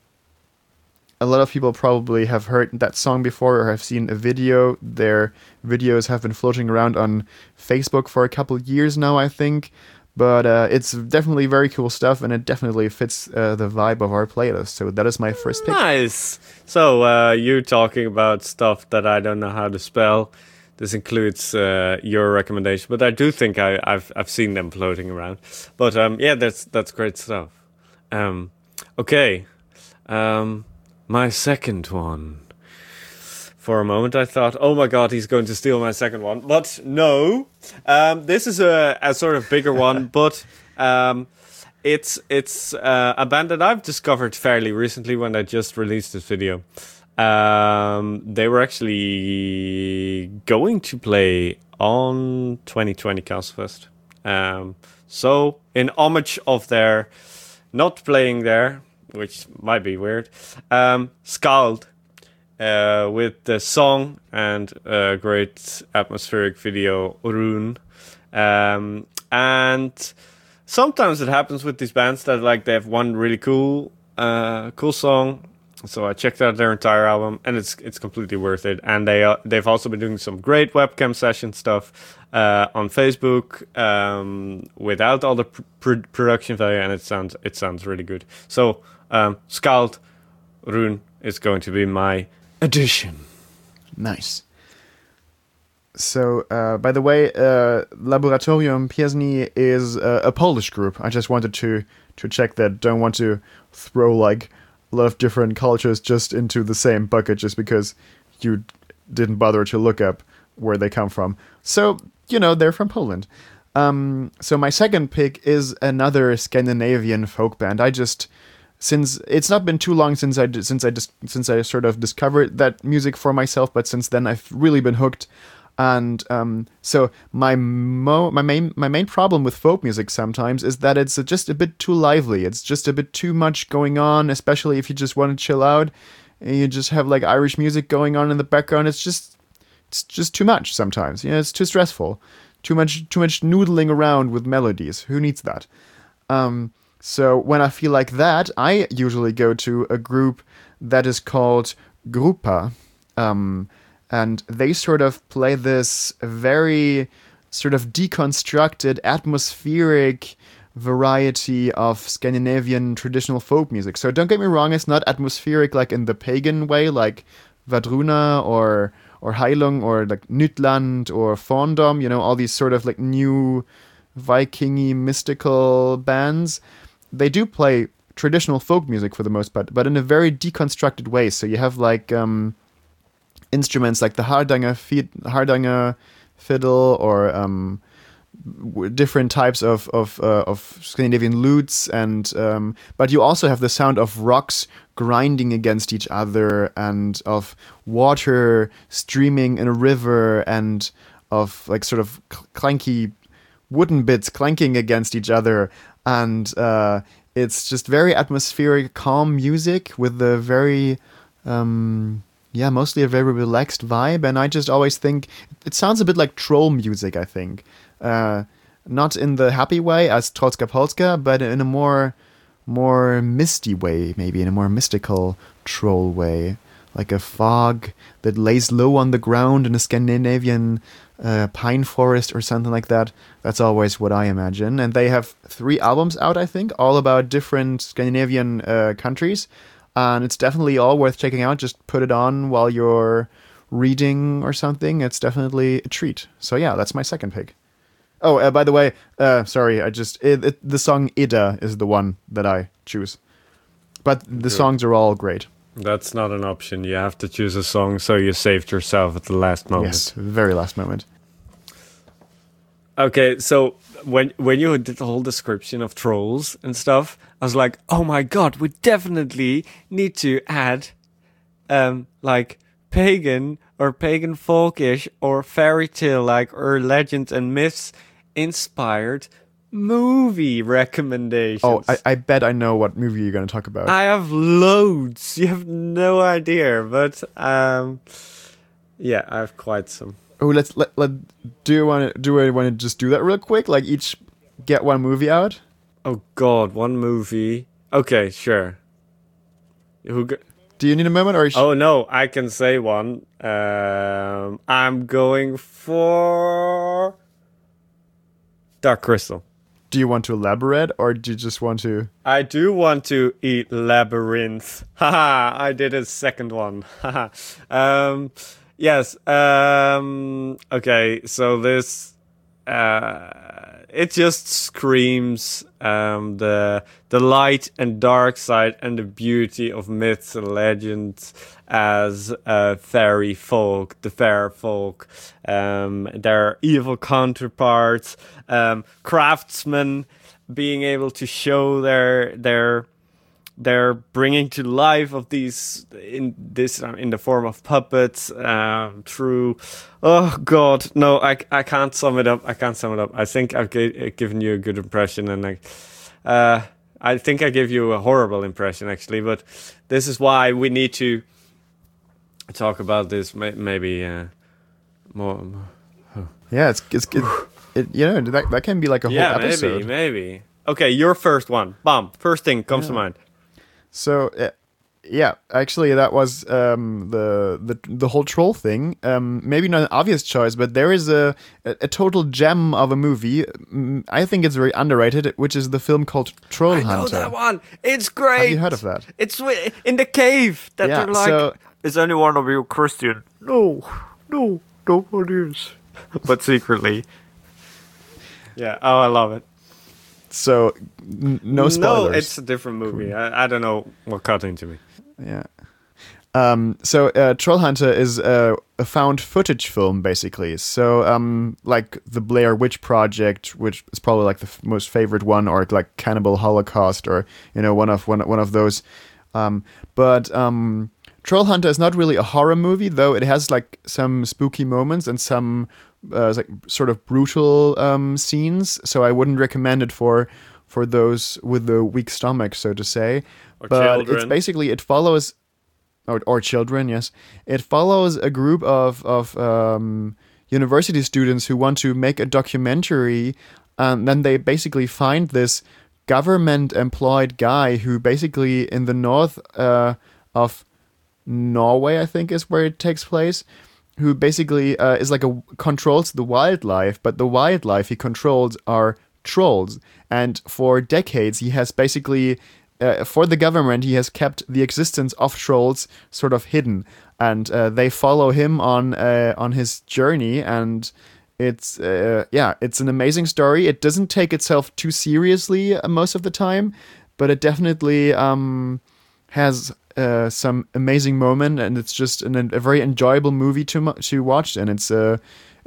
a lot of people probably have heard that song before or have seen a video. Their videos have been floating around on Facebook for a couple years now, I think. But uh, it's definitely very cool stuff, and it definitely fits uh, the vibe of our playlist. So that is my first pick. Nice. So uh, you're talking about stuff that I don't know how to spell. This includes uh, your recommendation, but I do think I, I've I've seen them floating around. But um, yeah, that's that's great stuff. Um, okay. Um, My second one. For a moment I thought, oh my god, he's going to steal my second one. But no. Um, this is a, a sort of bigger one, but um, it's it's uh, a band that I've discovered fairly recently when I just released this video. Um, they were actually going to play on twenty twenty Castlefest. Um, so, in homage of their not playing there, which might be weird, um, Skald, uh, with the song and a great atmospheric video, Rune. Um, and sometimes it happens with these bands that like they have one really cool, uh, cool song. So I checked out their entire album, and it's it's completely worth it. And they uh, they've also been doing some great webcam session stuff uh, on Facebook um, without all the pr- pr- production value, and it sounds it sounds really good. So. Um, Skald Rune is going to be my addition. Nice. So, uh, by the way, uh, Laboratorium Piesny is uh, a Polish group. I just wanted to to check that. Don't want to throw like a lot of different cultures just into the same bucket just because you didn't bother to look up where they come from. So, you know, they're from Poland. Um, so my second pick is another Scandinavian folk band. I just... Since it's not been too long since I since I just since I sort of discovered that music for myself, but since then I've really been hooked, and um, so my mo my main my main problem with folk music sometimes is that it's just a bit too lively. It's just a bit too much going on, especially if you just want to chill out and you just have like Irish music going on in the background. It's just it's just too much sometimes. You know, it's too stressful, too much too much noodling around with melodies. Who needs that? Um. So when I feel like that, I usually go to a group that is called Grupa, um, and they sort of play this very sort of deconstructed, atmospheric variety of Scandinavian traditional folk music. So don't get me wrong, it's not atmospheric like in the pagan way, like Vadruna or or Heilung or like Nytland or Fondom, you know, all these sort of like new Viking-y mystical bands. They do play traditional folk music for the most part, but in a very deconstructed way. So you have like um, instruments like the Hardanger, fi- Hardanger fiddle or um, w- different types of of uh, of Scandinavian lutes, and um, but you also have the sound of rocks grinding against each other, and of water streaming in a river, and of like sort of cl- clanky wooden bits clanking against each other, and uh, it's just very atmospheric, calm music with a very um, yeah, mostly a very relaxed vibe. And I just always think it sounds a bit like troll music, I think. Uh, not in the happy way as Trolska Polska, but in a more more misty way, maybe in a more mystical troll way. Like a fog that lays low on the ground in a Scandinavian uh, pine forest or something like that. That's always what I imagine. And they have three albums out, I think, all about different Scandinavian uh, countries. And it's definitely all worth checking out. Just put it on while you're reading or something. It's definitely a treat. So yeah, that's my second pick. Oh, uh, by the way, uh, sorry, I just it, it, the song Ida is the one that I choose. But the Good. songs are all great. That's not an option. You have to choose a song, so you saved yourself at the last moment. Yes, very last moment. Okay, so when when you did the whole description of trolls and stuff, I was like, oh my god, we definitely need to add um like pagan or pagan folkish or fairy tale like or legends and myths inspired movie recommendations. Oh, I, I bet I know what movie you're going to talk about. I have loads. You have no idea, but um yeah, I have quite some. Oh, let's let let do you want to do I want to just do that real quick? Like each get one movie out. Oh god, one movie. Okay, sure. Who? Go- Do you need a moment or? Sh- oh no, I can say one. Um, I'm going for Dark Crystal. Do you want to elaborate, or do you just want to? I do want to eat Labyrinth. Haha, I did a second one. Haha. um, yes. Um, okay, so this. Uh, it just screams um, the the light and dark side and the beauty of myths and legends as uh, fairy folk, the fair folk, um, their evil counterparts, um, craftsmen being able to show their their their bringing to life of these in this um, in the form of puppets um, through oh god no I, I can't sum it up I can't sum it up I think I've g- given you a good impression, and I, uh, I think I gave you a horrible impression actually, but this is why we need to talk about this may- maybe uh, more, more. Yeah, it's it's it, it. You know that that can be like a yeah whole episode. maybe maybe okay, your first one, bomb, first thing comes Yeah. to mind. So, uh, yeah, actually, that was um, the the the whole troll thing. Um, maybe not an obvious choice, but there is a, a a total gem of a movie. Mm, I think it's very underrated, which is the film called Troll I know Hunter. that one. It's great. Have you heard of that? It's wi- in the cave that Yeah, they're like, so- is any one of you Christian? No, no, nobody is. But secretly. Yeah, oh, I love it. So, n- no spoilers. No, it's a different movie. I, I don't know what got into me. Yeah. Um, so uh, Troll Hunter is uh, a found footage film, basically. So, um, like the Blair Witch Project, which is probably like the f- most favorite one, or like Cannibal Holocaust, or you know, one of one one of those. Um, but um, Troll Hunter is not really a horror movie, though it has like some spooky moments and some uh, like sort of brutal um, scenes. So I wouldn't recommend it for for those with the weak stomach, so to say. Or but children. it's basically it follows. Or, or children, yes. It follows a group of of um, university students who want to make a documentary, and then they basically find this government-employed guy who basically in the north uh, of Norway, I think, is where it takes place, who basically uh, is like a controls the wildlife, but the wildlife he controls are trolls, and for decades he has basically. Uh, for the government, he has kept the existence of trolls sort of hidden, and uh, they follow him on uh, on his journey. And it's uh, yeah, it's an amazing story. It doesn't take itself too seriously uh, most of the time, but it definitely um, has uh, some amazing moment, and it's just an, a very enjoyable movie to mu- to watch. And it's uh,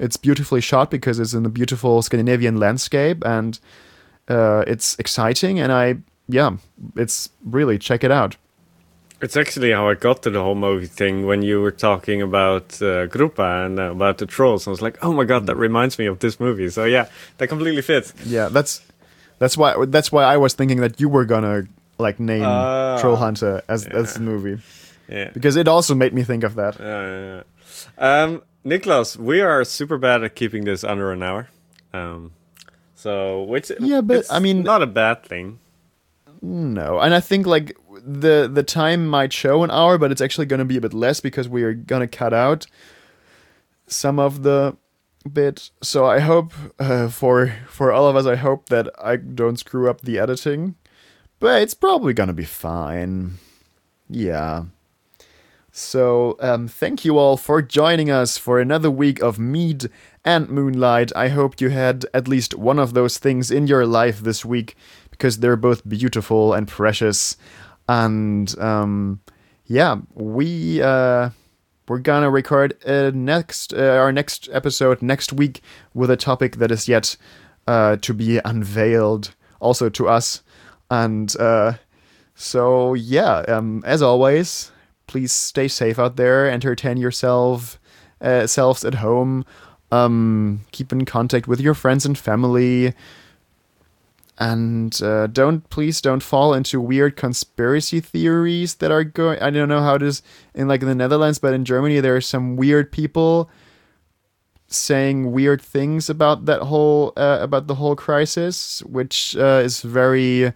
It's beautifully shot because it's in a beautiful Scandinavian landscape, and uh, it's exciting. And I, yeah, it's really, check it out. It's actually how I got to the whole movie thing when you were talking about uh, Gruppa and uh, about the trolls. I was like, oh my god, that reminds me of this movie. So yeah, that completely fits. Yeah, that's that's why that's why I was thinking that you were gonna like name uh, Troll Hunter as yeah. as the movie. Yeah, because it also made me think of that. Yeah, yeah, yeah. Um, Niklas, we are super bad at keeping this under an hour. Um, so which yeah, but I mean, not a bad thing. No, and I think like the the time might show an hour, but it's actually going to be a bit less because we are going to cut out some of the bit. So I hope uh, for for all of us, I hope that I don't screw up the editing, but it's probably going to be fine. Yeah. So um, thank you all for joining us for another week of Mead and Moonlight. I hope you had at least one of those things in your life this week, because they're both beautiful and precious. And um, yeah, we uh, we're gonna record uh, next uh, our next episode next week with a topic that is yet uh, to be unveiled, also to us. And uh, so yeah, um, as always, please stay safe out there, entertain yourself uh, selves at home, um, keep in contact with your friends and family. And uh, don't please don't fall into weird conspiracy theories that are going. I don't know how it is in like in the Netherlands, but in Germany there are some weird people saying weird things about that whole uh, about the whole crisis, which uh, is very,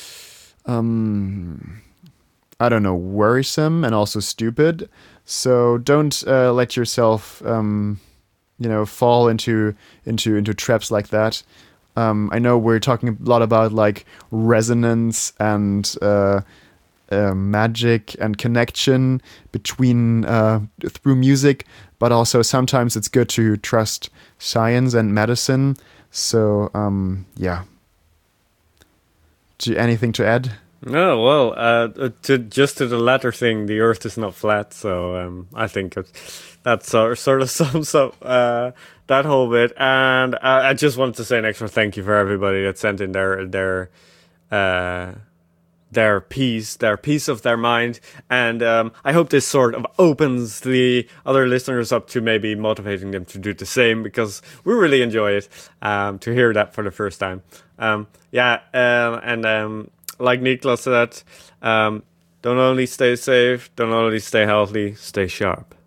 um, I don't know, worrisome and also stupid. So don't uh, let yourself, um, you know, fall into into into traps like that. Um, I know we're talking a lot about like resonance and uh, uh, magic and connection between uh, through music, but also sometimes it's good to trust science and medicine. So um, yeah. Do you, anything to add? No, well, uh, to just to the latter thing, the Earth is not flat, so um, I think that sort sort of sums up uh, that whole bit. And uh, I just wanted to say an extra thank you for everybody that sent in their their uh, their piece, their piece of their mind. And um, I hope this sort of opens the other listeners up to maybe motivating them to do the same, because we really enjoy it um, to hear that for the first time. Um, yeah, uh, and. Um, Like Niklas said, um, don't only stay safe, don't only stay healthy, stay sharp.